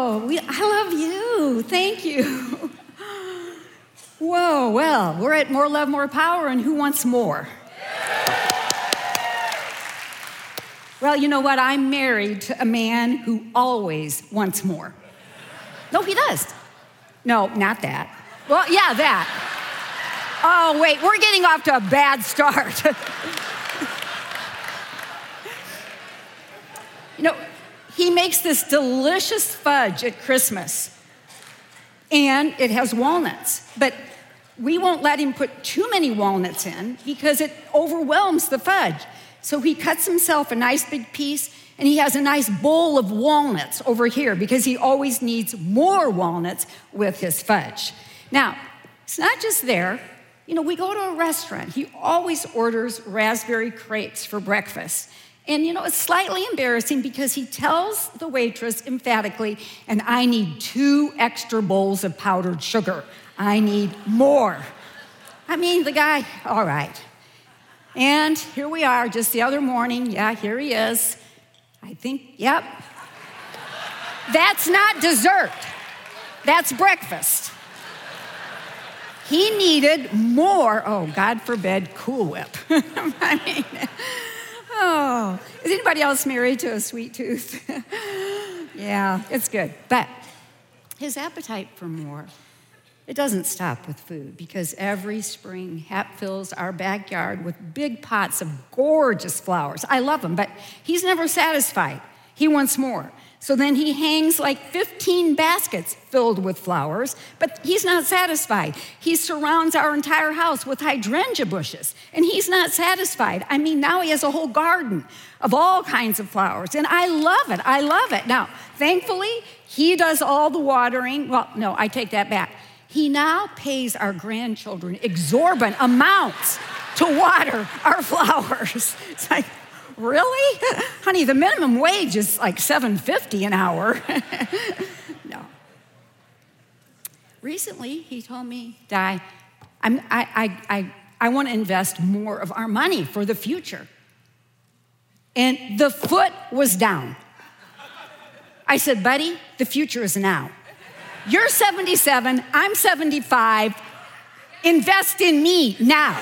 I love you. Thank you. Whoa, well, we're at More Love, More Power, and who wants more? Well, you know what? I'm married to a man who always wants more. No, he does. No, not that. Well, yeah, that. Oh, wait, we're getting off to a bad start. You know, he makes this delicious fudge at Christmas, and it has walnuts, but we won't let him put too many walnuts in because it overwhelms the fudge. So he cuts himself a nice big piece, and he has a nice bowl of walnuts over here because he always needs more walnuts with his fudge. Now, it's not just there. You know, we go to a restaurant. He always orders raspberry crepes for breakfast. And, you know, it's slightly embarrassing because he tells the waitress emphatically, and I need 2 extra bowls of powdered sugar. I need more. I mean, the guy, all right. And here we are, just the other morning. Yeah, here he is. I think, yep. That's not dessert. That's breakfast. He needed more, oh, God forbid, Cool Whip. I mean, oh, is anybody else married to a sweet tooth? Yeah, it's good. But his appetite for more, it doesn't stop with food because every spring Hap fills our backyard with big pots of gorgeous flowers. I love them, but he's never satisfied. He wants more. So then he hangs like 15 baskets filled with flowers, but he's not satisfied. He surrounds our entire house with hydrangea bushes, and he's not satisfied. I mean, now he has a whole garden of all kinds of flowers, and I love it. I love it. Now, thankfully, he does all the watering. Well, no, I take that back. He now pays our grandchildren exorbitant amounts to water our flowers. It's like, really? Honey, the minimum wage is like $7.50 an hour. No. Recently, he told me, Di, I want to invest more of our money for the future. And the foot was down. I said, buddy, the future is now. You're 77, I'm 75. Invest in me now.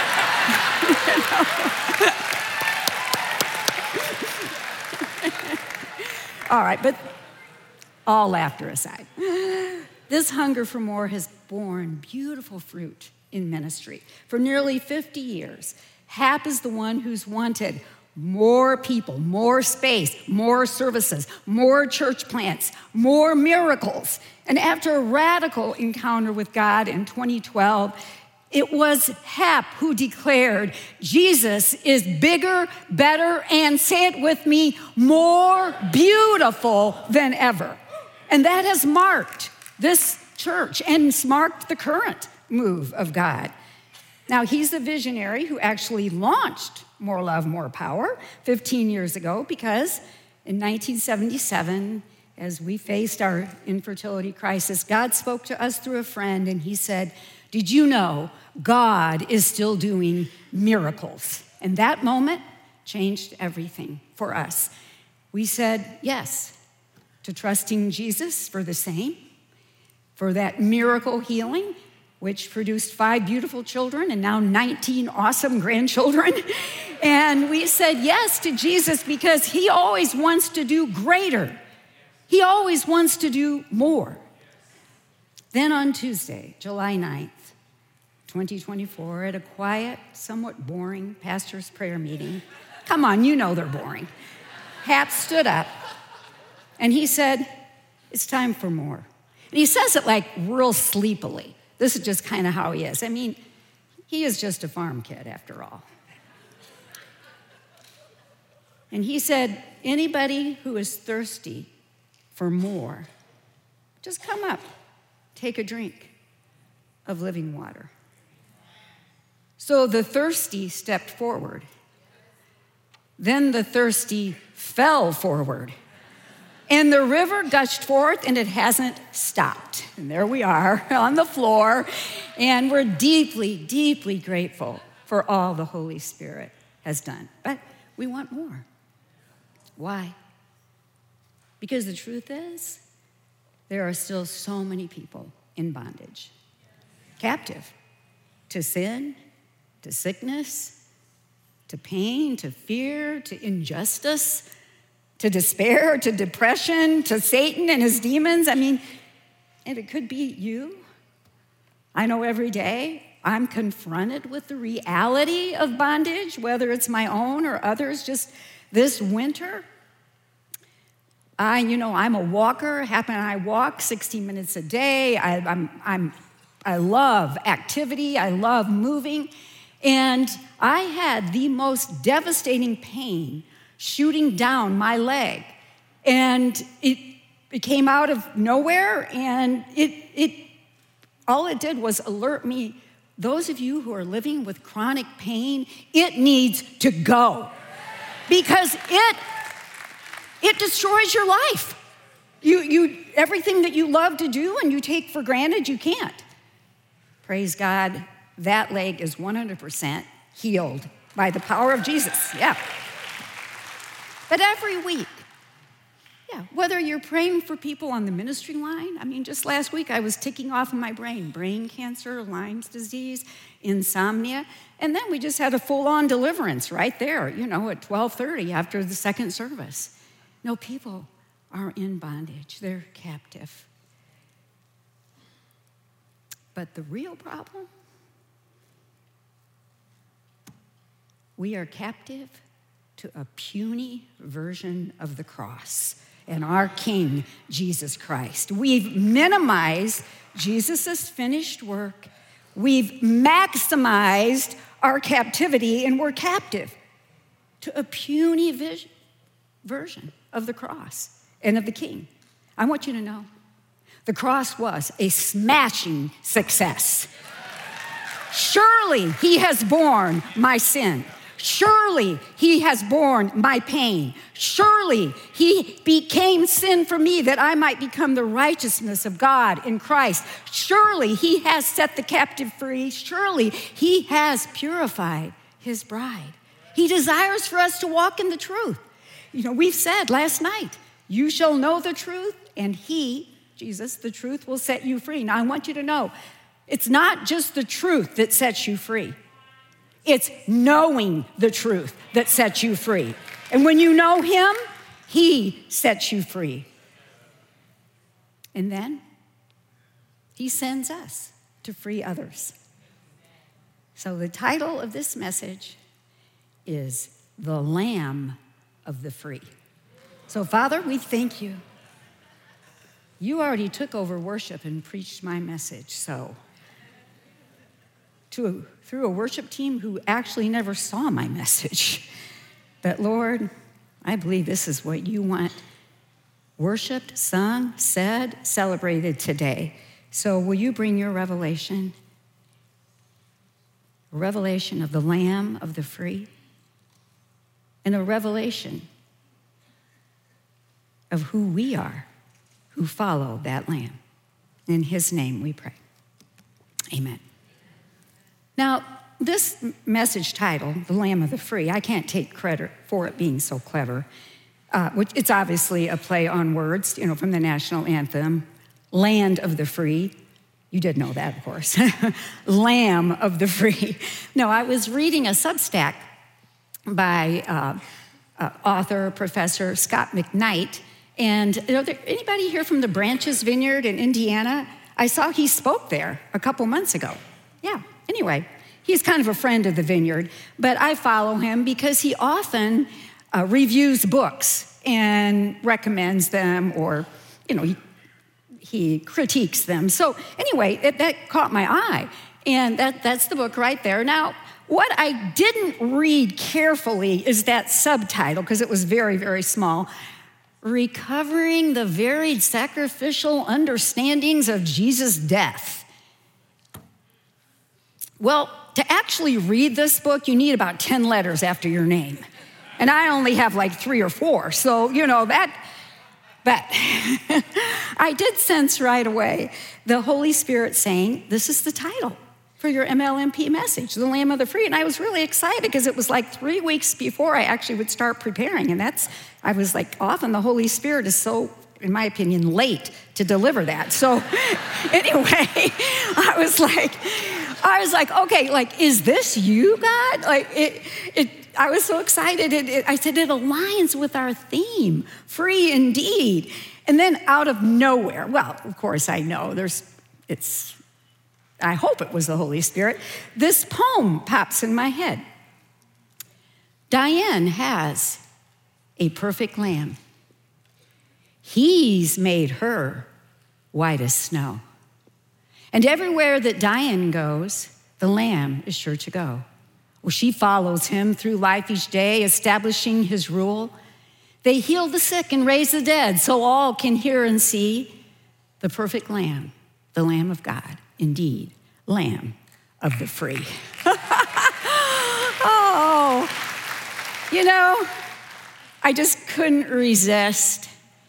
All right, but all laughter aside, this hunger for more has borne beautiful fruit in ministry. For nearly 50 years, Hap is the one who's wanted more people, more space, more services, more church plants, more miracles. And after a radical encounter with God in 2012, it was Hap who declared, Jesus is bigger, better, and say it with me, more beautiful than ever. And that has marked this church and it's marked the current move of God. Now, he's the visionary who actually launched More Love, More Power 15 years ago because in 1977, as we faced our infertility crisis, God spoke to us through a friend and he said, did you know God is still doing miracles? And that moment changed everything for us. We said yes to trusting Jesus for the same, for that miracle healing, which produced 5 beautiful children and now 19 awesome grandchildren. And we said yes to Jesus because he always wants to do greater. He always wants to do more. Then on Tuesday, July 9th, 2024, at a quiet, somewhat boring pastor's prayer meeting, come on, you know they're boring, Hap stood up and he said, it's time for more. And he says it like real sleepily. This is just kind of how he is. I mean, he is just a farm kid after all. And he said, anybody who is thirsty for more, just come up, take a drink of living water. So the thirsty stepped forward. Then the thirsty fell forward. And the river gushed forth, and it hasn't stopped. And there we are on the floor, and we're deeply, deeply grateful for all the Holy Spirit has done. But we want more. Why? Because the truth is, there are still so many people in bondage, captive to sin, to sickness, to pain, to fear, to injustice, to despair, to depression, to Satan and his demons. I mean, and it could be you. I know every day I'm confronted with the reality of bondage, whether it's my own or others. Just this winter, I'm a walker. I walk 60 minutes a day. I love activity. I love moving. And I had the most devastating pain shooting down my leg. And it came out of nowhere, and all it did was alert me. Those of you who are living with chronic pain, it needs to go, because it destroys your life. You everything that you love to do and you take for granted, you can't. Praise God, that leg is 100% healed by the power of Jesus. Yeah. But every week, whether you're praying for people on the ministry line, just last week I was ticking off in my brain cancer, Lyme's disease, insomnia, and then we just had a full-on deliverance right there, at 12:30 after the second service. No, people are in bondage. They're captive. But the real problem, we are captive to a puny version of the cross and our King, Jesus Christ. We've minimized Jesus' finished work. We've maximized our captivity, and we're captive to a puny version of the cross and of the King. I want you to know, the cross was a smashing success. Surely he has borne my sin. Surely he has borne my pain. Surely he became sin for me that I might become the righteousness of God in Christ. Surely he has set the captive free. Surely he has purified his bride. He desires for us to walk in the truth. We've said last night, you shall know the truth, and he, Jesus, the truth will set you free. Now I want you to know, it's not just the truth that sets you free. It's knowing the truth that sets you free. And when you know him, he sets you free. And then he sends us to free others. So the title of this message is The Lamb of the Free. So Father, we thank you. You already took over worship and preached my message, so through a worship team who actually never saw my message. But Lord, I believe this is what you want worshiped, sung, said, celebrated today. So will you bring your revelation? A revelation of the Lamb of the free, and a revelation of who we are, who follow that Lamb. In his name we pray. Amen. Now, this message title, The Lamb of the Free, I can't take credit for it being so clever. It's obviously a play on words, from the national anthem, Land of the Free. You did know that, of course. Lamb of the Free. No, I was reading a Substack by author, Professor Scott McKnight. And anybody here from the Branches Vineyard in Indiana? I saw he spoke there a couple months ago. Yeah. Anyway, he's kind of a friend of the Vineyard, but I follow him because he often reviews books and recommends them, or, he critiques them. So anyway, that caught my eye, and that's the book right there. Now, what I didn't read carefully is that subtitle, because it was very, very small, Recovering the Varied Sacrificial Understandings of Jesus' Death. Well, to actually read this book, you need about 10 letters after your name. And I only have like 3 or 4. So, but I did sense right away the Holy Spirit saying, this is the title for your MLMP message, The Lamb of the Free. And I was really excited because it was like 3 weeks before I actually would start preparing. And I was like, often the Holy Spirit is so in my opinion, late to deliver that. So anyway, I was like, okay, like, is this you, God? Like, I was so excited. I said, it aligns with our theme, free indeed. And then out of nowhere, well, of course I know I hope it was the Holy Spirit, this poem pops in my head. Diane has a perfect lamb. He's made her white as snow. And everywhere that Diane goes, the lamb is sure to go. Well, she follows him through life each day, establishing his rule. They heal the sick and raise the dead so all can hear and see the perfect lamb, the Lamb of God, indeed, Lamb of the free. Oh, you know, I just couldn't resist.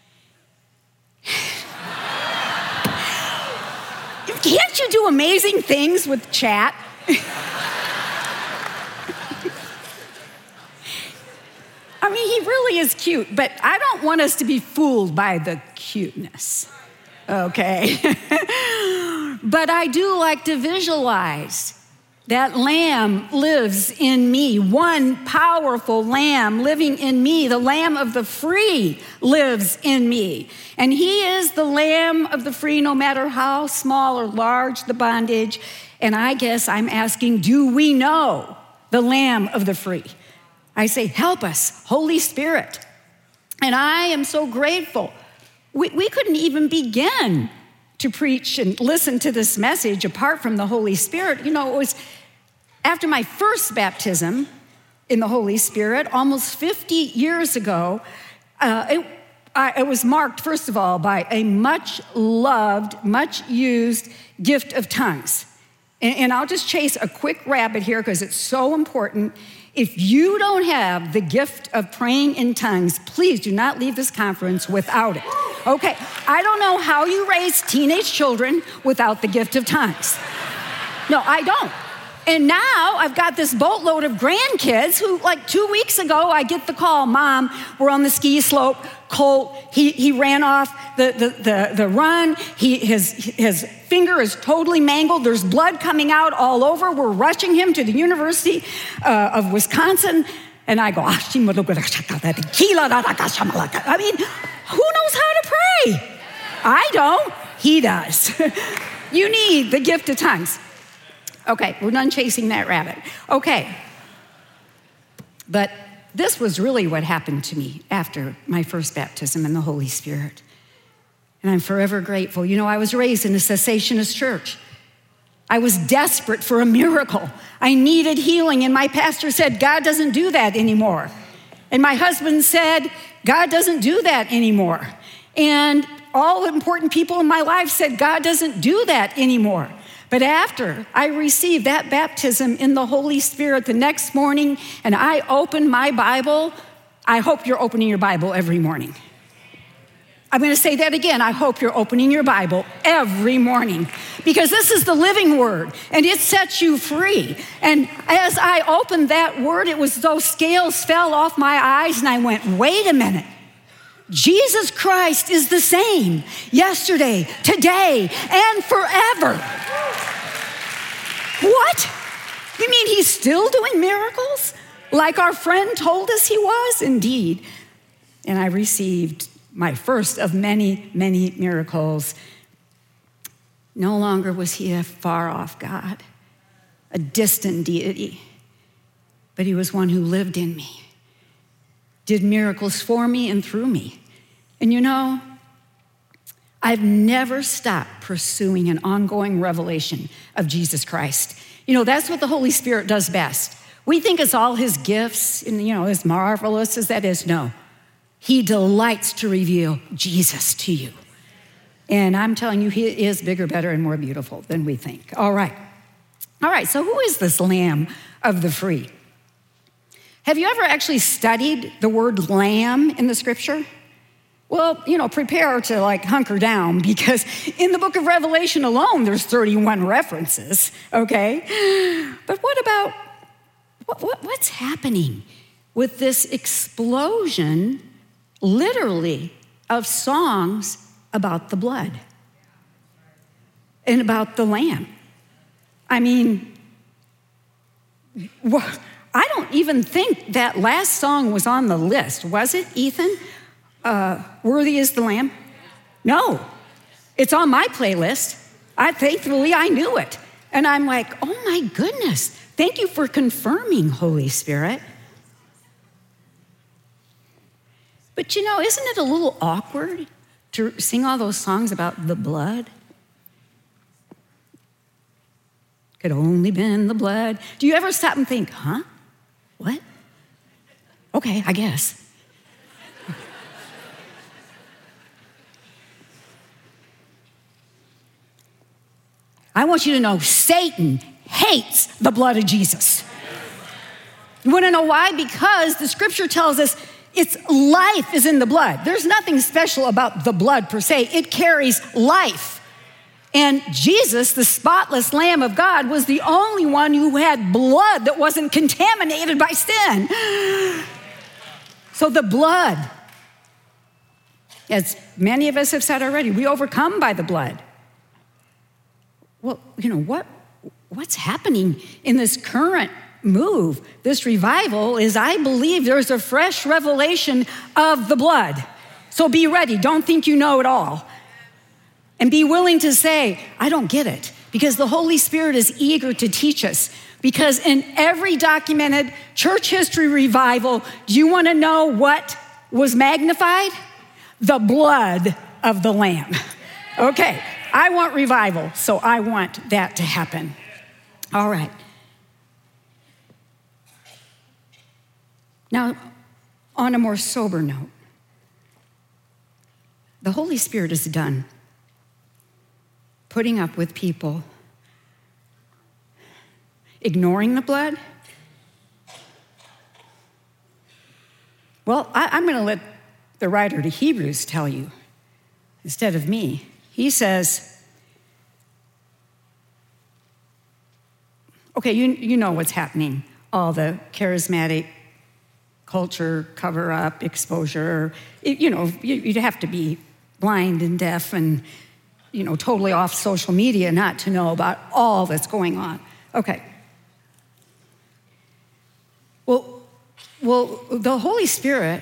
Can't you do amazing things with chat? I mean, he really is cute, but I don't want us to be fooled by the cuteness, okay? But I do like to visualize that lamb lives in me, one powerful lamb living in me. The Lamb of the free lives in me. And he is the Lamb of the free, no matter how small or large the bondage. And I guess I'm asking, do we know the Lamb of the free? I say, help us, Holy Spirit. And I am so grateful. We couldn't even begin to preach and listen to this message apart from the Holy Spirit. You know, it was after my first baptism in the Holy Spirit, almost 50 years ago, it was marked, first of all, by a much loved, much used gift of tongues. And I'll just chase a quick rabbit here because it's so important. If you don't have the gift of praying in tongues, please do not leave this conference without it. Okay, I don't know how you raise teenage children without the gift of tongues. No, I don't. And now I've got this boatload of grandkids who, like 2 weeks ago, I get the call, Mom, we're on the ski slope. Colt, he ran off the run. His finger is totally mangled. There's blood coming out all over. We're rushing him to the University of Wisconsin. And I go, I mean, who knows how to pray? I don't. He does. You need the gift of tongues. Okay, we're done chasing that rabbit. Okay. But this was really what happened to me after my first baptism in the Holy Spirit. And I'm forever grateful. You know, I was raised in a cessationist church. I was desperate for a miracle. I needed healing, and my pastor said, God doesn't do that anymore. And my husband said, God doesn't do that anymore. And all the important people in my life said, God doesn't do that anymore. But after I received that baptism in the Holy Spirit the next morning and I opened my Bible, I hope you're opening your Bible every morning. I'm going to say that again. I hope you're opening your Bible every morning because this is the living word and it sets you free. And as I opened that word, it was those scales fell off my eyes and I went, wait a minute. Jesus Christ is the same yesterday, today, and forever. What? You mean he's still doing miracles? Like our friend told us he was? Indeed. And I received my first of many, many miracles. No longer was he a far-off God, a distant deity, but he was one who lived in me, did miracles for me and through me. And you know, I've never stopped pursuing an ongoing revelation of Jesus Christ. You know, that's what the Holy Spirit does best. We think it's all his gifts and, you know, as marvelous as that is. No, he delights to reveal Jesus to you. And I'm telling you, he is bigger, better, and more beautiful than we think. All right, so who is this Lamb of the free? Have you ever actually studied the word lamb in the scripture? Well, you know, prepare to like hunker down because in the book of Revelation alone, there's 31 references, okay? But what about, what's happening with this explosion, literally, of songs about the blood and about the Lamb. I mean, I don't even think that last song was on the list. Was it, Ethan? Worthy is the Lamb? No, it's on my playlist. Thankfully, I knew it. And I'm like, oh my goodness, thank you for confirming, Holy Spirit. But you know, isn't it a little awkward to sing all those songs about the blood? Could only been the blood. Do you ever stop and think, huh? What? Okay, I guess. I want you to know Satan hates the blood of Jesus. You want to know why? Because the scripture tells us its life is in the blood. There's nothing special about the blood per se. It carries life. And Jesus, the spotless Lamb of God, was the only one who had blood that wasn't contaminated by sin. So the blood, as many of us have said already, we overcome by the blood. Well, you know, what's happening in this current move, this revival, is I believe there's a fresh revelation of the blood. So be ready. Don't think you know it all. And be willing to say, I don't get it. Because the Holy Spirit is eager to teach us. Because in every documented church history revival, do you want to know what was magnified? The blood of the Lamb. Okay, I want revival, so I want that to happen. All right. Now, on a more sober note, the Holy Spirit is done putting up with people ignoring the blood. Well, I'm going to let the writer to Hebrews tell you instead of me. He says, okay, you know what's happening. All the charismatic culture, cover up, exposure. You'd have to be blind and deaf and, totally off social media not to know about all that's going on. Okay. Well, the Holy Spirit,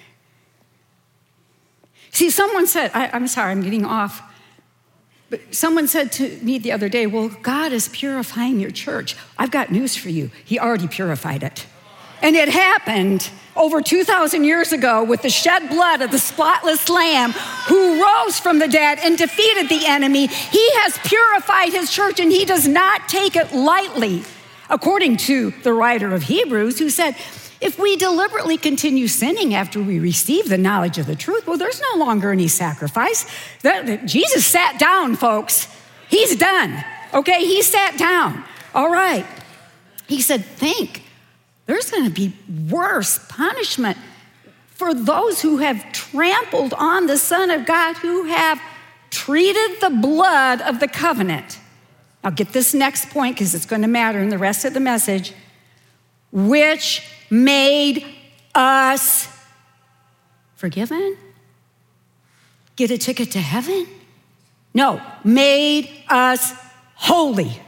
see, someone said, I'm sorry, I'm getting off, but someone said to me the other day, well, God is purifying your church. I've got news for you. He already purified it. And it happened over 2,000 years ago with the shed blood of the spotless Lamb who rose from the dead and defeated the enemy. He has purified his church, and he does not take it lightly, according to the writer of Hebrews, who said, if we deliberately continue sinning after we receive the knowledge of the truth, well, there's no longer any sacrifice. Jesus sat down, folks. He's done. Okay, he sat down. All right. He said, think. There's going to be worse punishment for those who have trampled on the Son of God, who have treated the blood of the covenant. Now get this next point because it's going to matter in the rest of the message. Which made us forgiven? Get a ticket to heaven? No, made us holy.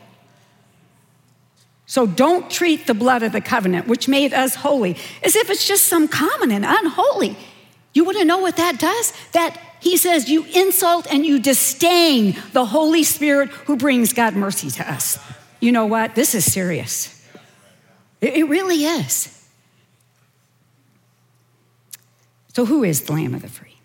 So don't treat the blood of the covenant, which made us holy, as if it's just some common and unholy. You want to know what that does? That he says you insult and you disdain the Holy Spirit who brings God mercy to us. You know what? This is serious. It really is. So who is the Lamb of the Free?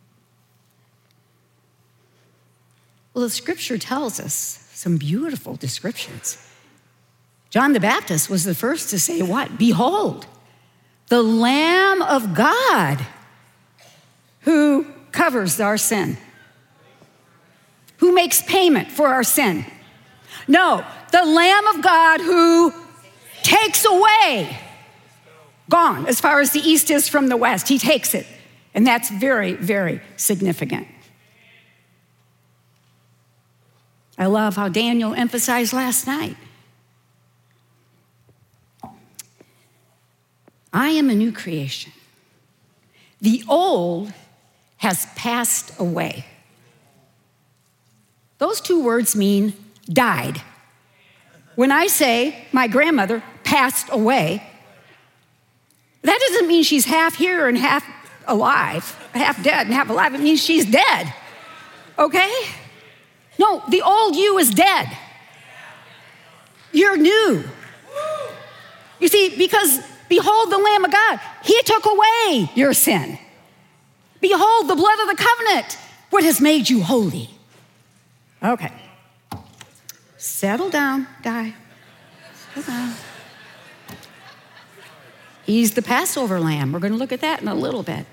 Well, the scripture tells us some beautiful descriptions. John the Baptist was the first to say what? Behold, the Lamb of God who covers our sin, who makes payment for our sin. No, the Lamb of God who takes away, gone as far as the east is from the west. He takes it. And that's very, very significant. I love how Daniel emphasized last night. I am a new creation. The old has passed away. Those two words mean died. When I say my grandmother passed away, that doesn't mean she's half here and half alive, half dead and half alive. It means she's dead, okay? No, the old you is dead. You're new. You see, because behold the Lamb of God, he took away your sin. Behold the blood of the covenant, what has made you holy. Okay. Settle down, Di. Settle down. He's the Passover lamb. We're going to look at that in a little bit.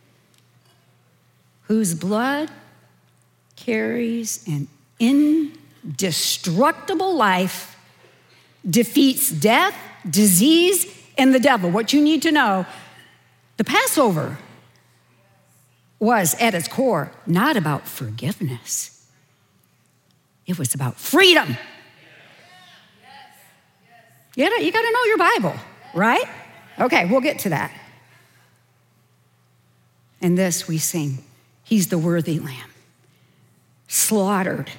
Whose blood carries an indestructible life, defeats death, disease, and the devil. What you need to know, the Passover was at its core not about forgiveness. It was about freedom. You got to know your Bible, right? Okay, we'll get to that. And this we sing, he's the worthy lamb, slaughtered,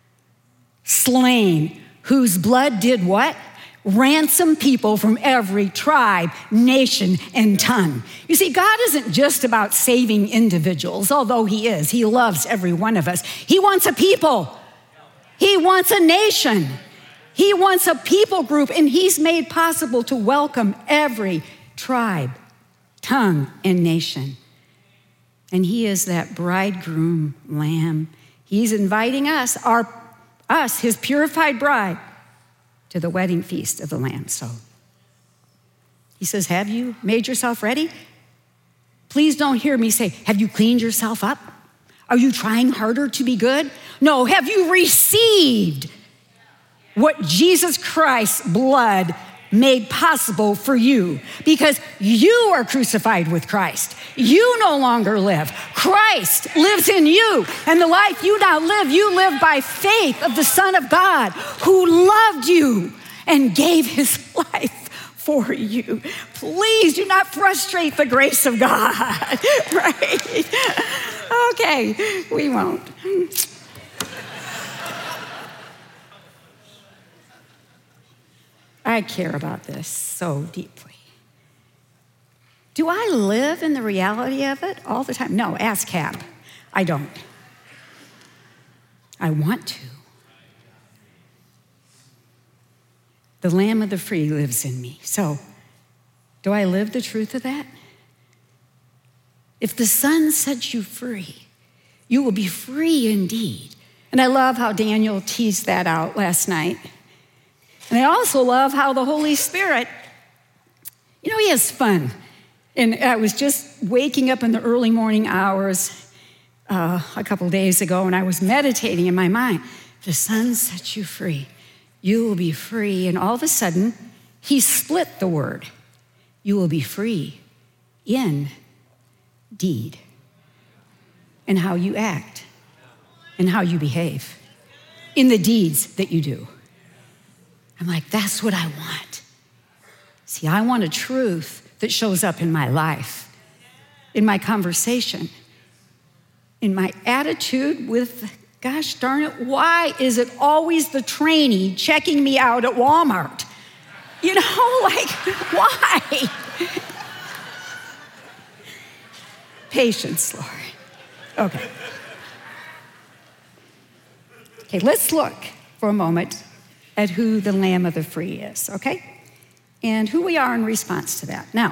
slain, whose blood did what? Ransom people from every tribe, nation, and tongue. You see, God isn't just about saving individuals, although he is. He loves every one of us. He wants a people. He wants a nation. He wants a people group, and he's made possible to welcome every tribe, tongue, and nation. And he is that bridegroom lamb. He's inviting us, his purified bride, to the wedding feast of the Lamb. So he says, have you made yourself ready? Please don't hear me say, have you cleaned yourself up? Are you trying harder to be good? No, have you received what Jesus Christ's blood made possible for you? Because you are crucified with Christ. You no longer live. Christ lives in you. And the life you now live, you live by faith of the Son of God who loved you and gave his life for you. Please do not frustrate the grace of God, right? Okay, we won't. I care about this so deeply. Do I live in the reality of it all the time? No, ask Cap. I don't. I want to. The Lamb of the free lives in me. So, do I live the truth of that? If the Son sets you free, you will be free indeed. And I love how Daniel teased that out last night. And I also love how the Holy Spirit, he has fun. And I was just waking up in the early morning hours a couple days ago, and I was meditating in my mind. The Son sets you free. You will be free. And all of a sudden, he split the word. You will be free in deed, and how you act, and how you behave, in the deeds that you do. I'm like, that's what I want. See, I want a truth that shows up in my life, in my conversation, in my attitude with, gosh darn it, why is it always the trainee checking me out at Walmart? Why? Patience, Lord. Okay, let's look for a moment at who the Lamb of the free is, okay? And who we are in response to that. Now,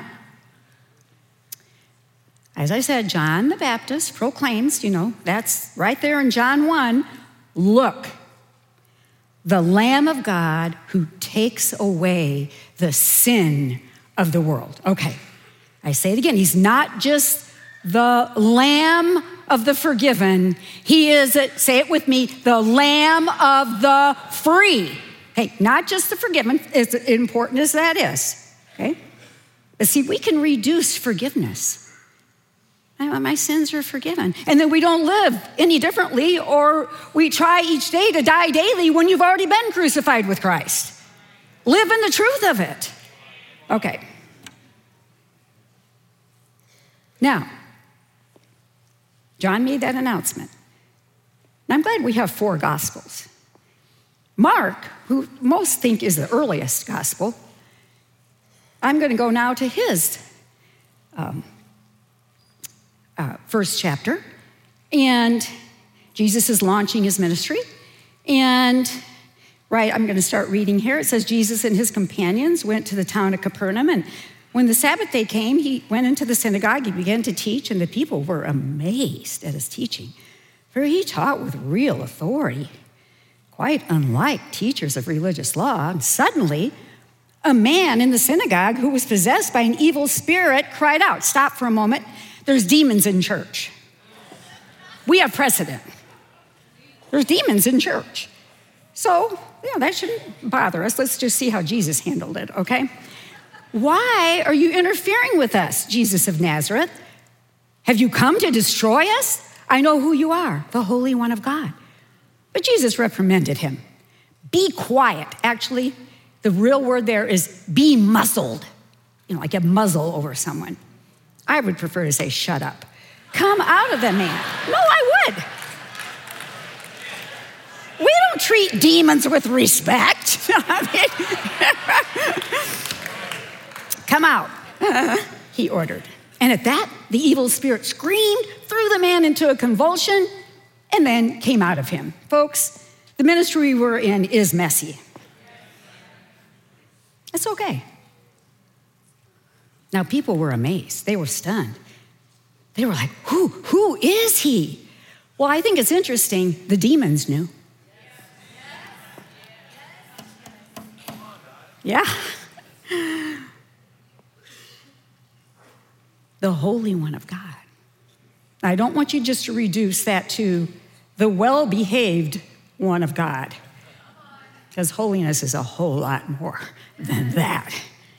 as I said, John the Baptist proclaims, that's right there in John 1, look, the Lamb of God who takes away the sin of the world. Okay, I say it again, he's not just the Lamb of the forgiven, he is, say it with me, the Lamb of the free. Hey, not just the forgiven, as important as that is, okay? But see, we can reduce forgiveness. My sins are forgiven. And then we don't live any differently, or we try each day to die daily when you've already been crucified with Christ. Live in the truth of it. Okay. Now, John made that announcement. And I'm glad we have 4 gospels. Mark, who most think is the earliest gospel, I'm going to go now to his first chapter. And Jesus is launching his ministry. And I'm going to start reading here. It says, Jesus and his companions went to the town of Capernaum. And when the Sabbath day came, he went into the synagogue. He began to teach, and the people were amazed at his teaching. For he taught with real authority, quite unlike teachers of religious law. And suddenly, a man in the synagogue who was possessed by an evil spirit cried out. Stop for a moment. There's demons in church. We have precedent. There's demons in church. So, that shouldn't bother us. Let's just see how Jesus handled it, okay? Why are you interfering with us, Jesus of Nazareth? Have you come to destroy us? I know who you are, the Holy One of God. But Jesus reprimanded him. Be quiet. Actually, the real word there is be muzzled. Like a muzzle over someone. I would prefer to say shut up. Come out of the man. No, I would. We don't treat demons with respect. Come out, he ordered. And at that, the evil spirit screamed, threw the man into a convulsion, and then came out of him. Folks, the ministry we're in is messy. It's okay. Now, people were amazed. They were stunned. They were like, who is he? Well, I think it's interesting. The demons knew. Yeah. The Holy One of God. I don't want you just to reduce that to the well-behaved one of God, because holiness is a whole lot more than that.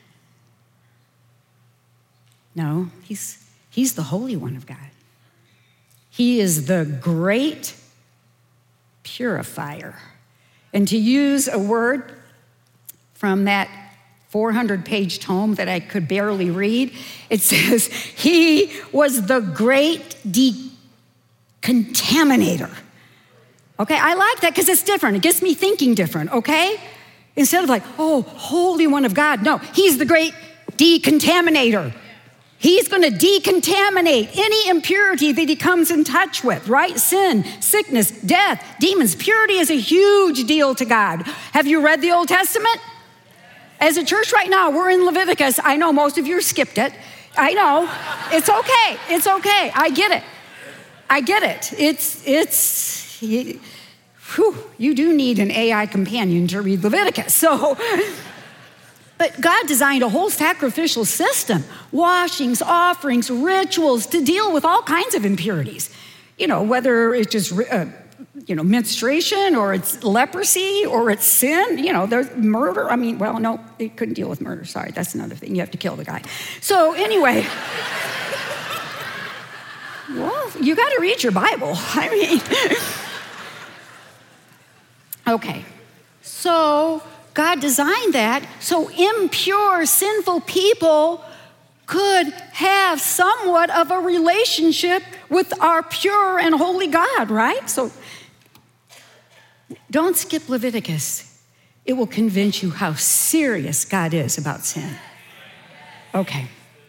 No, he's the Holy One of God. He is the great purifier. And to use a word from that 400-page tome that I could barely read, it says, he was the great decontaminator. Okay, I like that because it's different. It gets me thinking different, okay? Instead of like, Holy One of God. No, he's the great decontaminator. He's going to decontaminate any impurity that he comes in touch with, right? Sin, sickness, death, demons. Purity is a huge deal to God. Have you read the Old Testament? As a church right now, we're in Leviticus. I know most of you skipped it. I know. It's okay. It's okay. I get it. I get it. You do need an AI companion to read Leviticus. But God designed a whole sacrificial system, washings, offerings, rituals to deal with all kinds of impurities. Whether it's just, menstruation or it's leprosy or it's sin, there's murder. No, it couldn't deal with murder. Sorry, that's another thing. You have to kill the guy. So anyway, well, you got to read your Bible. Okay, so God designed that so impure, sinful people could have somewhat of a relationship with our pure and holy God, right? So don't skip Leviticus. It will convince you how serious God is about sin. Okay.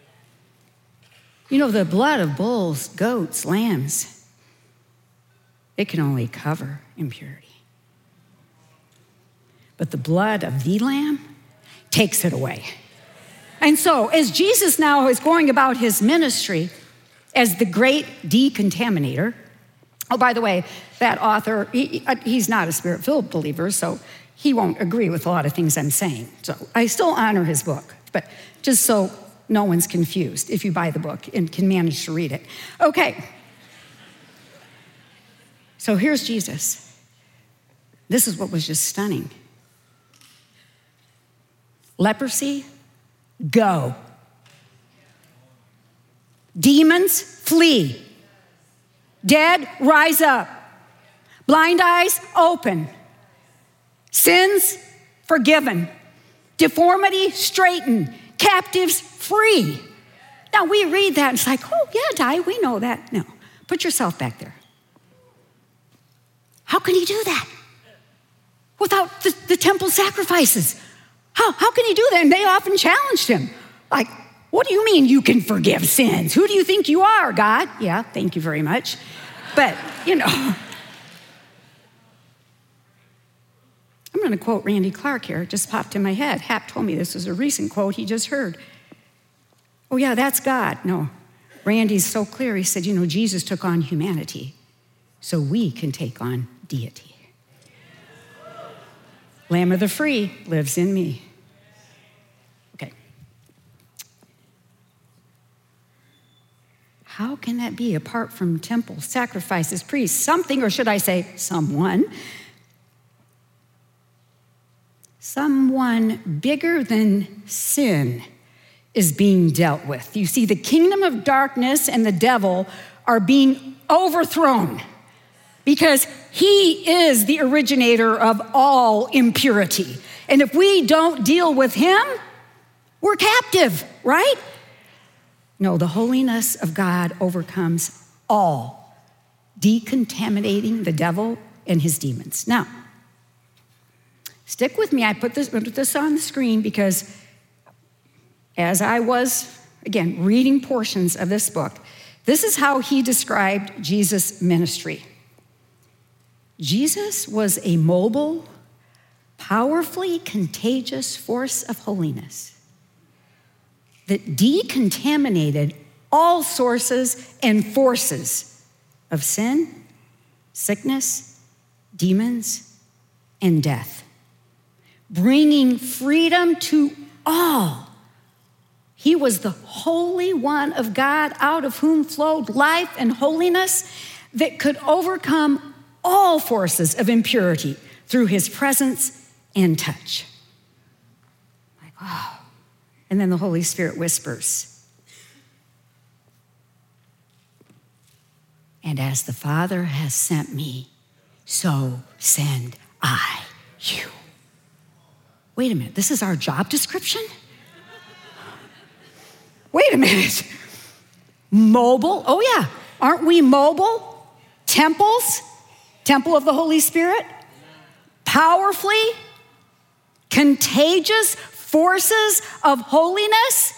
The blood of bulls, goats, lambs, it can only cover impurity. But the blood of the Lamb takes it away. And so, as Jesus now is going about his ministry as the great decontaminator, by the way, that author, he's not a Spirit-filled believer, so he won't agree with a lot of things I'm saying. So I still honor his book, but just so no one's confused if you buy the book and can manage to read it. Okay. So here's Jesus. This is what was just stunning. Leprosy, go. Demons, flee. Dead, rise up. Blind eyes, open. Sins, forgiven. Deformity, straightened. Captives, free. Now we read that and it's like, yeah, Di, we know that. No. Put yourself back there. How can he do that without the temple sacrifices? How can he do that? And they often challenged him. Like, what do you mean you can forgive sins? Who do you think you are, God? Yeah, thank you very much. But, I'm going to quote Randy Clark here. It just popped in my head. Hap told me this was a recent quote he just heard. Oh, yeah, that's God. No, Randy's so clear. He said, Jesus took on humanity so we can take on deity. Lamb of the free lives in me. Okay. How can that be apart from temple, sacrifices, priests, something, or should I say someone bigger than sin is being dealt with? You see, the kingdom of darkness and the devil are being overthrown because he is the originator of all impurity. And if we don't deal with him, we're captive, right? No, the holiness of God overcomes all, decontaminating the devil and his demons. Now, stick with me. I put this on the screen because as I was, again, reading portions of this book, this is how he described Jesus' ministry. Jesus was a mobile, powerfully contagious force of holiness that decontaminated all sources and forces of sin, sickness, demons, and death, bringing freedom to all. He was the Holy One of God, out of whom flowed life and holiness that could overcome all forces of impurity through his presence and touch. Like, oh. And then the Holy Spirit whispers, and as the Father has sent me, so send I you. Wait a minute, this is our job description? Wait a minute. Mobile? Oh yeah, aren't we mobile? Temples? Temple of the Holy Spirit? Powerfully contagious forces of holiness?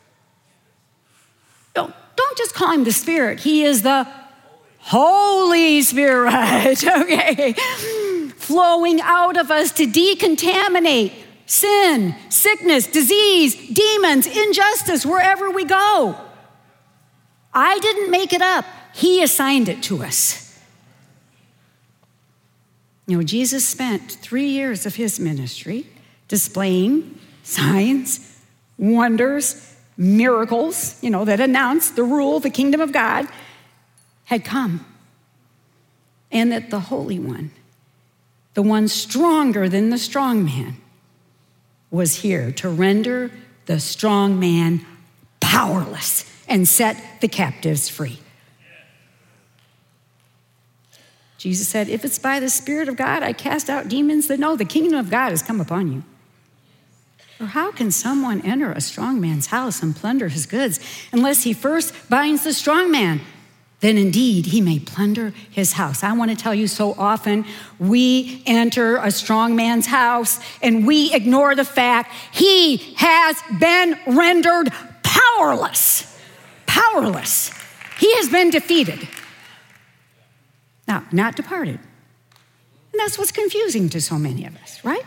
Don't just call him the Spirit. He is the Holy Spirit, okay? Flowing out of us to decontaminate sin, sickness, disease, demons, injustice, wherever we go. I didn't make it up. He assigned it to us. Jesus spent 3 years of his ministry displaying signs, wonders, miracles, that announced the rule, the kingdom of God had come. And that the Holy One, the one stronger than the strong man, was here to render the strong man powerless and set the captives free. Jesus said, if it's by the Spirit of God I cast out demons, then no, the kingdom of God has come upon you. Or how can someone enter a strong man's house and plunder his goods unless he first binds the strong man? Then indeed he may plunder his house. I want to tell you, so often we enter a strong man's house and we ignore the fact he has been rendered powerless. Powerless. He has been defeated. Now, not departed. And that's what's confusing to so many of us, right?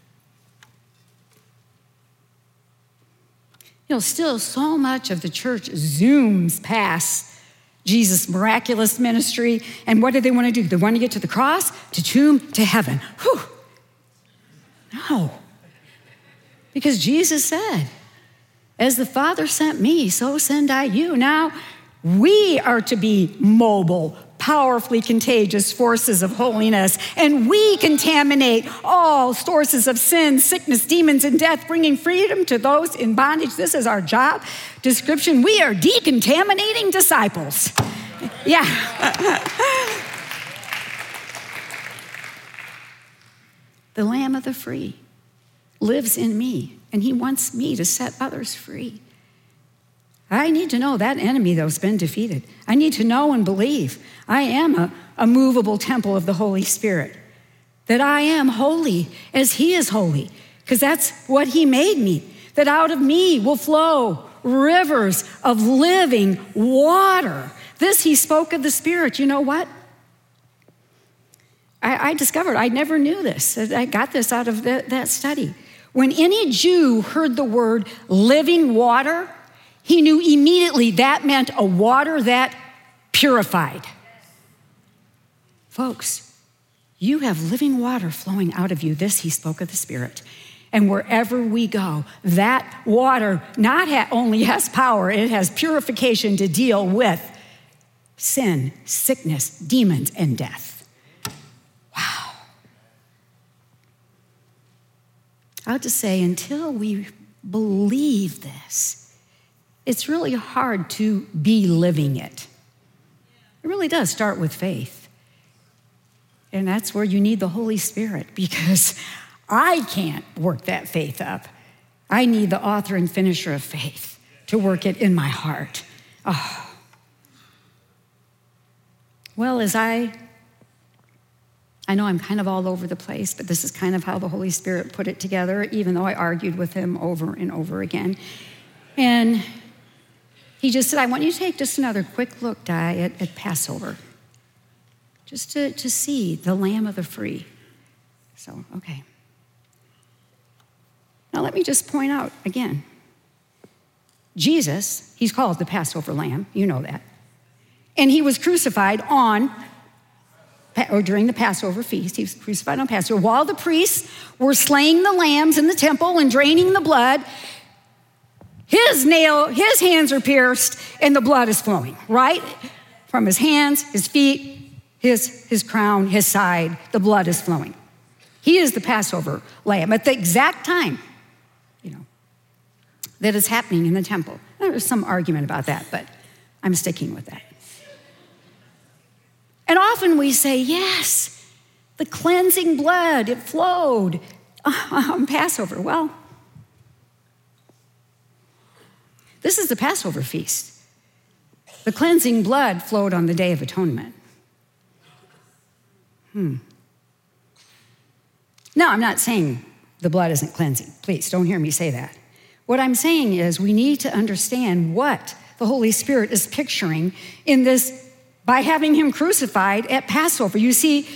Still so much of the church zooms past Jesus' miraculous ministry. And what do they want to do? They want to get to the cross, to tomb, to heaven. Whew. No. Because Jesus said, as the Father sent me, so send I you. Now, we are to be mobile, powerfully contagious forces of holiness, and we contaminate all sources of sin, sickness, demons, and death, bringing freedom to those in bondage. This is our job description. We are decontaminating disciples. Yeah. The Lamb of the free lives in me, and he wants me to set others free. I need to know that enemy, though, has been defeated. I need to know and believe I am a movable temple of the Holy Spirit, that I am holy as he is holy, because that's what he made me, that out of me will flow rivers of living water. This he spoke of the Spirit. You know what? I discovered, I never knew this. I got this out of that study. When any Jew heard the word living water, he knew immediately that meant a water that purified. Folks, you have living water flowing out of you. This he spoke of the Spirit. And wherever we go, that water not only has power, it has purification to deal with sin, sickness, demons, and death. Wow. I have to say, until we believe this, it's really hard to be living it. It really does start with faith. And that's where you need the Holy Spirit, because I can't work that faith up. I need the author and finisher of faith to work it in my heart. Oh. Well, as I know I'm kind of all over the place, but this is kind of how the Holy Spirit put it together, even though I argued with him over and over again. And he just said, I want you to take just another quick look, Di, at Passover, just to see the Lamb of the free. So, okay. Now let me just point out again, Jesus, he's called the Passover Lamb, you know that. And he was crucified during the Passover feast. He was crucified on Passover. While the priests were slaying the lambs in the temple and draining the blood, his hands are pierced and the blood is flowing, right? From his hands, his feet, his crown, his side, the blood is flowing. He is the Passover lamb at the exact time, that is happening in the temple. There's some argument about that, but I'm sticking with that. And often we say, yes, the cleansing blood, it flowed on Passover. Well, this is the Passover feast. The cleansing blood flowed on the Day of Atonement. No, I'm not saying the blood isn't cleansing. Please, don't hear me say that. What I'm saying is we need to understand what the Holy Spirit is picturing in this by having him crucified at Passover. You see,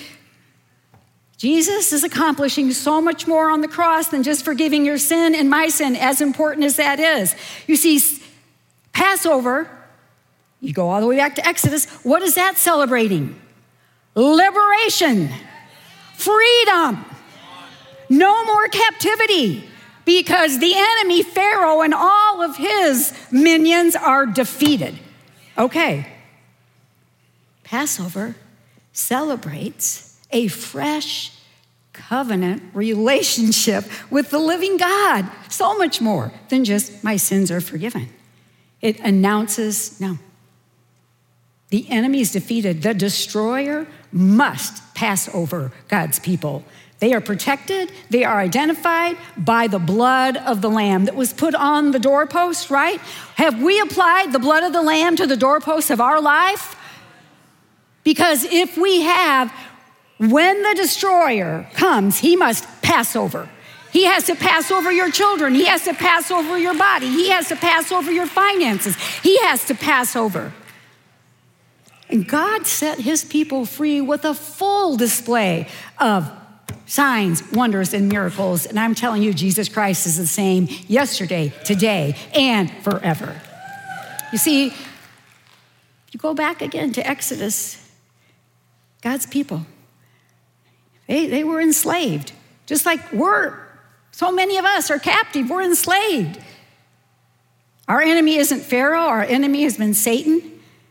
Jesus is accomplishing so much more on the cross than just forgiving your sin and my sin, as important as that is. You see, Passover, you go all the way back to Exodus, what is that celebrating? Liberation, freedom, no more captivity, because the enemy, Pharaoh, and all of his minions are defeated. Okay. Passover celebrates a fresh covenant relationship with the living God. So much more than just my sins are forgiven. It announces, no, the enemy is defeated. The destroyer must pass over God's people. They are protected, they are identified by the blood of the Lamb that was put on the doorpost, right? Have we applied the blood of the Lamb to the doorposts of our life? Because if we have, when the destroyer comes, he must pass over. He has to pass over your children. He has to pass over your body. He has to pass over your finances. He has to pass over. And God set his people free with a full display of signs, wonders, and miracles. And I'm telling you, Jesus Christ is the same yesterday, today, and forever. You see, you go back again to Exodus, God's people, they were enslaved. Just like so many of us are captive, we're enslaved. Our enemy isn't Pharaoh, our enemy has been Satan.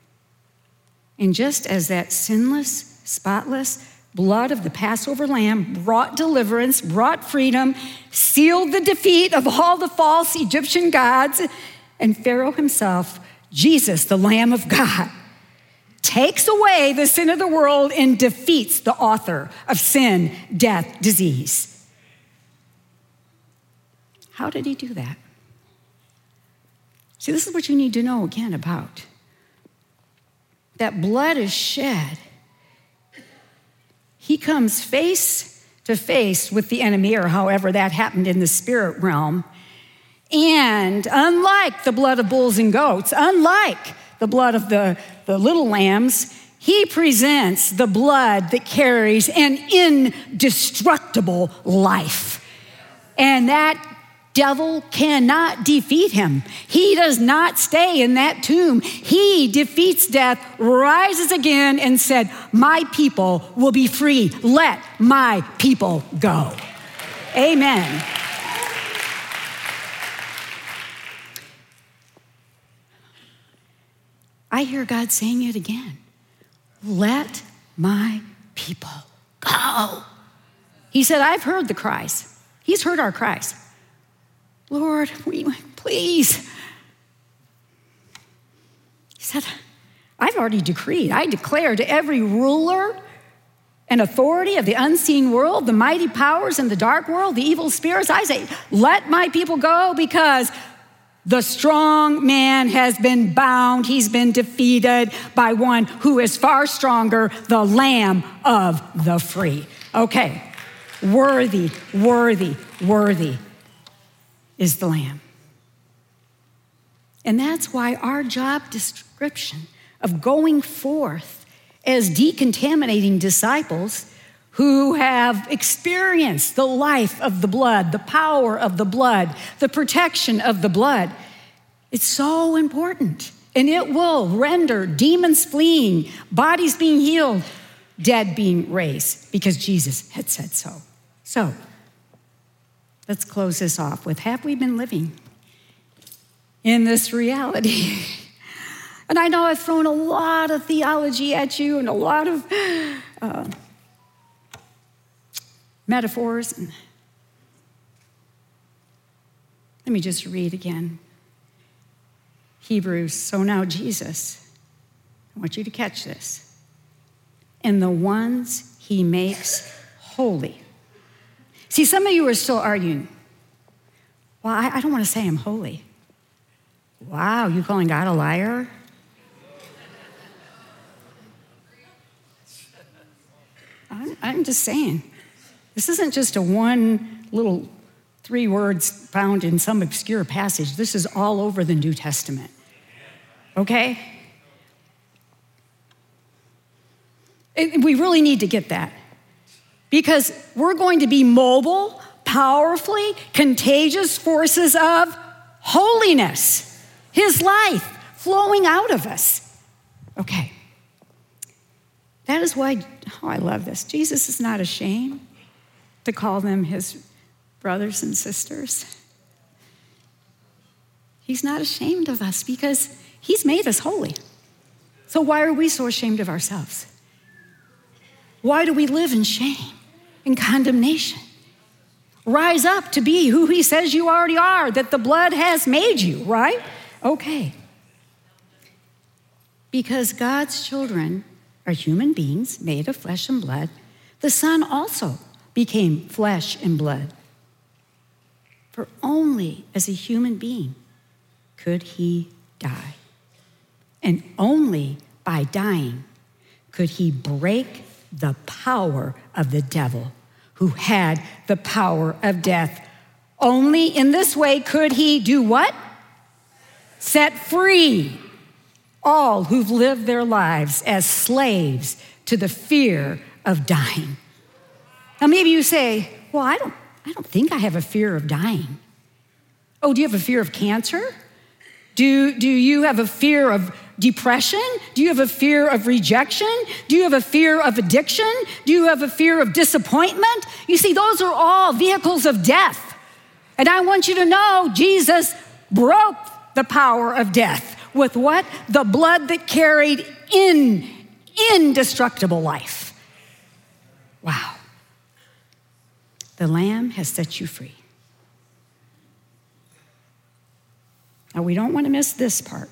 And just as that sinless, spotless blood of the Passover lamb brought deliverance, brought freedom, sealed the defeat of all the false Egyptian gods and Pharaoh himself, Jesus, the Lamb of God, takes away the sin of the world and defeats the author of sin, death, disease. How did he do that? See, this is what you need to know again about. That blood is shed. He comes face to face with the enemy, or however that happened in the spirit realm. And unlike the blood of bulls and goats, unlike the blood of the little lambs, he presents the blood that carries an indestructible life. And that devil cannot defeat him. He does not stay in that tomb. He defeats death, rises again, and said, my people will be free. Let my people go. Amen. I hear God saying it again. Let my people go. He said, I've heard the cries. He's heard our cries. Lord, please. He said, I've already decreed. I declare to every ruler and authority of the unseen world, the mighty powers in the dark world, the evil spirits, I say, let my people go, because the strong man has been bound. He's been defeated by one who is far stronger, the Lamb of the free. Okay, worthy is the Lamb. And that's why our job description of going forth as decontaminating disciples who have experienced the life of the blood, the power of the blood, the protection of the blood, it's so important. And it will render demons fleeing, bodies being healed, dead being raised, because Jesus had said so. So, let's close this off with, have we been living in this reality? And I know I've thrown a lot of theology at you and a lot of metaphors. Let me just read again. Hebrews, so now Jesus, I want you to catch this. And the ones he makes holy. See, some of you are still arguing, well, I don't want to say I'm holy. Wow, you calling God a liar? I'm just saying, this isn't just a one little 3 words found in some obscure passage. This is all over the New Testament. Okay? We really need to get that. Because we're going to be mobile, powerfully contagious forces of holiness. His life flowing out of us. Okay. That is why, I love this. Jesus is not ashamed to call them his brothers and sisters. He's not ashamed of us because he's made us holy. So why are we so ashamed of ourselves? Why do we live in shame and condemnation? Rise up to be who he says you already are, that the blood has made you, right? Okay. Because God's children are human beings made of flesh and blood. The Son also became flesh and blood. For only as a human being could he die. And only by dying could he break the power of the devil, who had the power of death. Only in this way could he do what? Set free all who've lived their lives as slaves to the fear of dying. Now maybe you say, well, I don't think I have a fear of dying. Oh, do you have a fear of cancer? Do you have a fear of depression? Do you have a fear of rejection? Do you have a fear of addiction? Do you have a fear of disappointment? You see, those are all vehicles of death. And I want you to know Jesus broke the power of death with what? The blood that carried indestructible life. Wow. The Lamb has set you free. Now, we don't want to miss this part.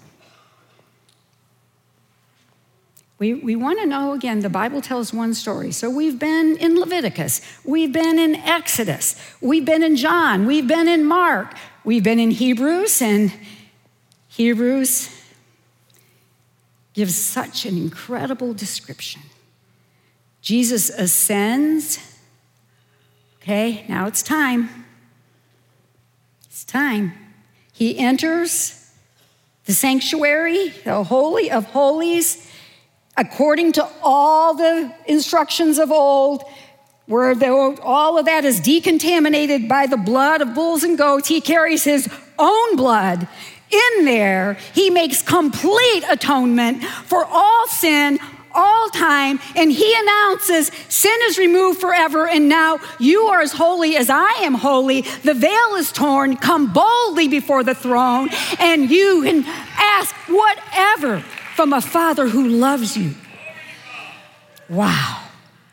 We want to know, again, the Bible tells one story. So we've been in Leviticus. We've been in Exodus. We've been in John. We've been in Mark. We've been in Hebrews. And Hebrews gives such an incredible description. Jesus ascends. Okay, now it's time. It's time. He enters the sanctuary, the Holy of Holies, according to all the instructions of old, where all of that is decontaminated by the blood of bulls and goats. He carries his own blood in there. He makes complete atonement for all sin, all time, and he announces sin is removed forever, and now you are as holy as I am holy. The veil is torn. Come boldly before the throne, and you can ask whatever from a Father who loves you. Wow.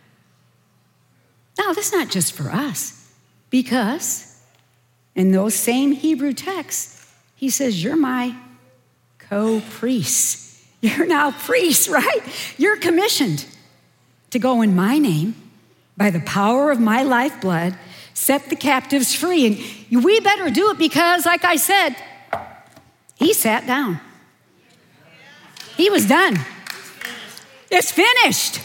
Now, that's not just for us, because in those same Hebrew texts, he says, you're my co-priests. You're now priests, right? You're commissioned to go in my name, by the power of my lifeblood, set the captives free. And we better do it because, like I said, he sat down. He was done. It's finished.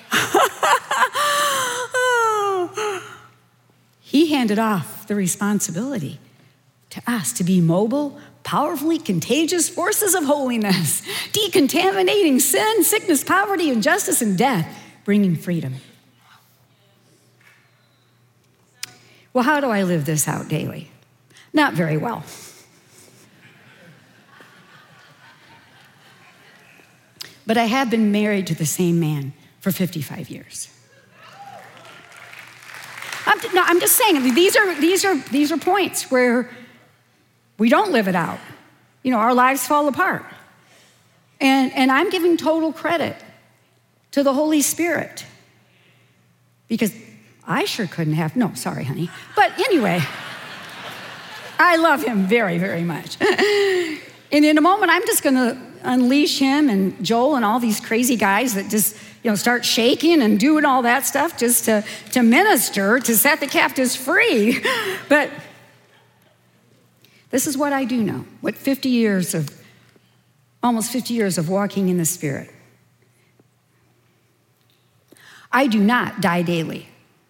He handed off the responsibility to us to be mobile, powerfully contagious forces of holiness, decontaminating sin, sickness, poverty, injustice, and death, bringing freedom. Well, how do I live this out daily? Not very well. But I have been married to the same man for 55 years. I'm just saying, these are points where we don't live it out. You know, our lives fall apart. And I'm giving total credit to the Holy Spirit, because I sure couldn't have, no, sorry, honey. But anyway, I love him very, very much. And in a moment, I'm just going to unleash him and Joel and all these crazy guys that just, start shaking and doing all that stuff just to minister, to set the captives free. But this is what I do know, what almost 50 years of walking in the Spirit. I do not die daily.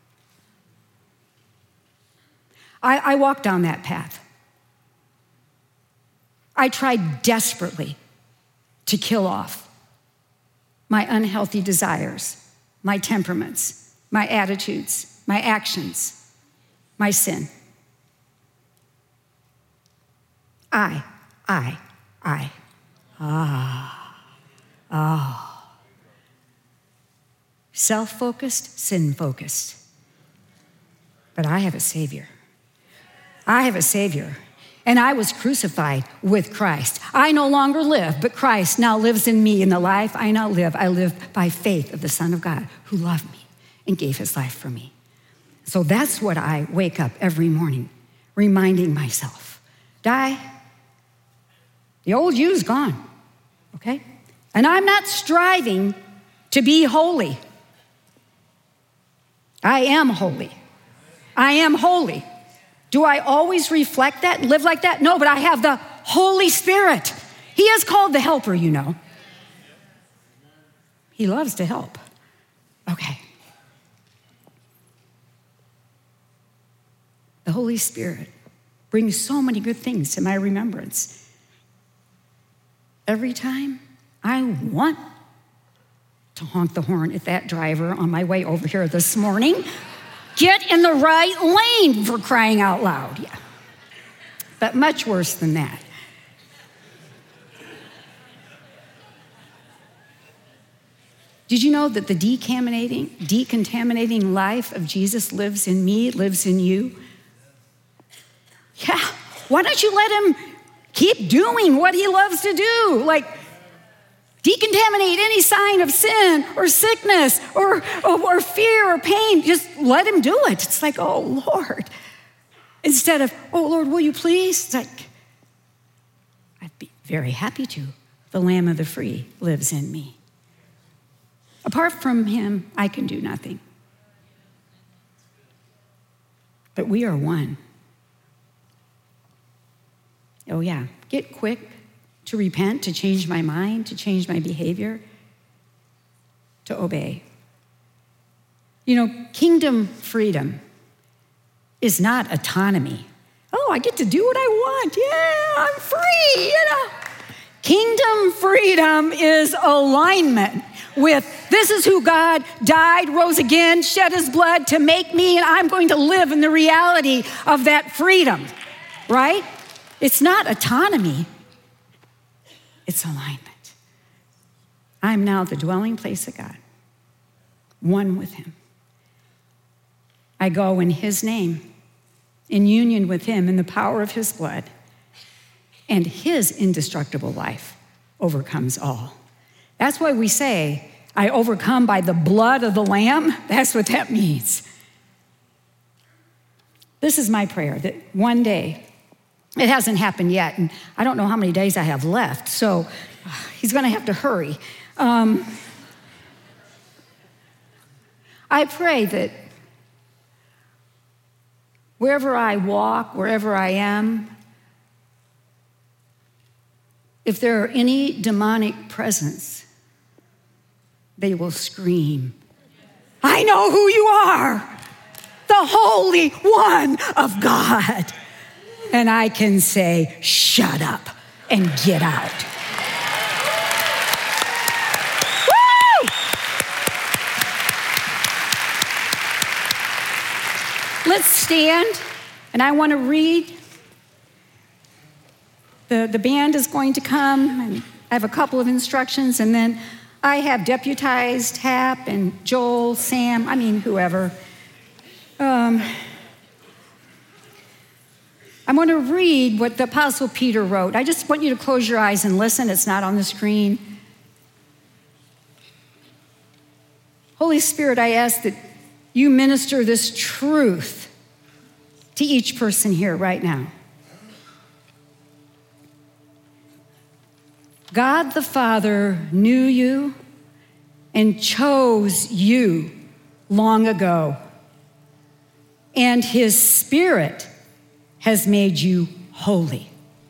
I walk down that path. I tried desperately to kill off my unhealthy desires, my temperaments, my attitudes, my actions, my sin. I. Self-focused, sin-focused. But I have a Savior. I have a Savior. And I was crucified with Christ. I no longer live, but Christ now lives in me. In the life I now live, I live by faith of the Son of God who loved me and gave his life for me. So that's what I wake up every morning, reminding myself, die. The old you's gone, okay? And I'm not striving to be holy. I am holy. I am holy. Do I always reflect that and live like that? No, but I have the Holy Spirit. He is called the helper, He loves to help. Okay. The Holy Spirit brings so many good things to my remembrance. Every time I want to honk the horn at that driver on my way over here this morning, get in the right lane, for crying out loud. Yeah. But much worse than that. Did you know that the decontaminating life of Jesus lives in me, lives in you? Yeah. Why don't you let him keep doing what he loves to do? Like, decontaminate any sign of sin or sickness or fear or pain. Just let him do it. It's like, oh, Lord. Instead of, oh, Lord, will you please? It's like, I'd be very happy to. The Lamb of the free lives in me. Apart from him, I can do nothing. But we are one. Oh, yeah. Get quick to repent, to change my mind, to change my behavior, to obey. You know, kingdom freedom is not autonomy. Oh, I get to do what I want. Yeah, I'm free, you know. Kingdom freedom is alignment with this is who God died, rose again, shed his blood to make me, and I'm going to live in the reality of that freedom, right? It's not autonomy, it's alignment. I'm now the dwelling place of God, one with him. I go in his name, in union with him, in the power of his blood, and his indestructible life overcomes all. That's why we say, I overcome by the blood of the Lamb. That's what that means. This is my prayer, that one day, it hasn't happened yet, and I don't know how many days I have left, so he's gonna have to hurry. I pray that wherever I walk, wherever I am, if there are any demonic presence, they will scream, I know who you are, the Holy One of God. And I can say, shut up and get out. Woo! Let's stand, and I want to read. The band is going to come, and I have a couple of instructions, and then I have deputized Hap and Joel, Sam, whoever. I'm going to read what the Apostle Peter wrote. I just want you to close your eyes and listen. It's not on the screen. Holy Spirit, I ask that you minister this truth to each person here right now. God the Father knew you and chose you long ago, and his Spirit has made you holy.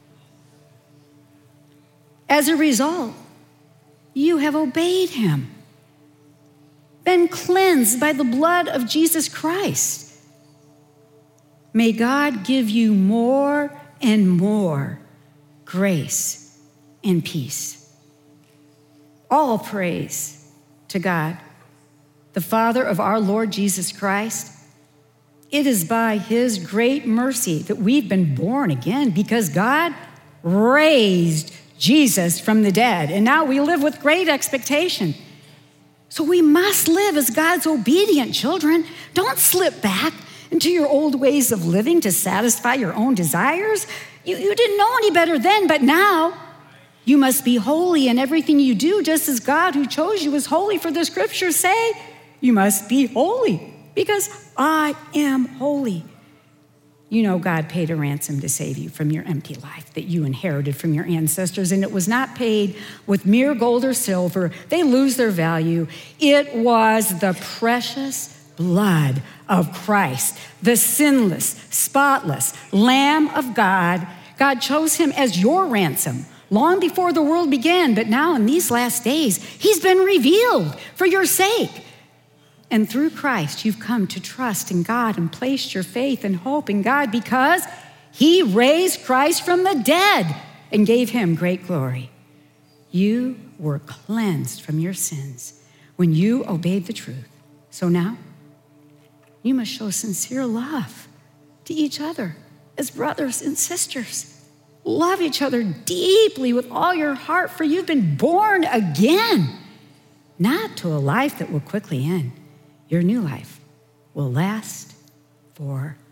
As a result, you have obeyed him, been cleansed by the blood of Jesus Christ. May God give you more and more grace and peace. All praise to God, the Father of our Lord Jesus Christ. It is by his great mercy that we've been born again, because God raised Jesus from the dead, and now we live with great expectation. So we must live as God's obedient children. Don't slip back into your old ways of living to satisfy your own desires. You didn't know any better then, but now you must be holy in everything you do, just as God who chose you is holy. For the scriptures say, you must be holy, because I am holy. You know God paid a ransom to save you from your empty life that you inherited from your ancestors, and it was not paid with mere gold or silver. They lose their value. It was the precious blood of Christ, the sinless, spotless Lamb of God. God chose him as your ransom long before the world began, but now in these last days, he's been revealed for your sake. And through Christ, you've come to trust in God and placed your faith and hope in God, because he raised Christ from the dead and gave him great glory. You were cleansed from your sins when you obeyed the truth. So now, you must show sincere love to each other as brothers and sisters. Love each other deeply with all your heart, for you've been born again, not to a life that will quickly end. Your new life will last forever.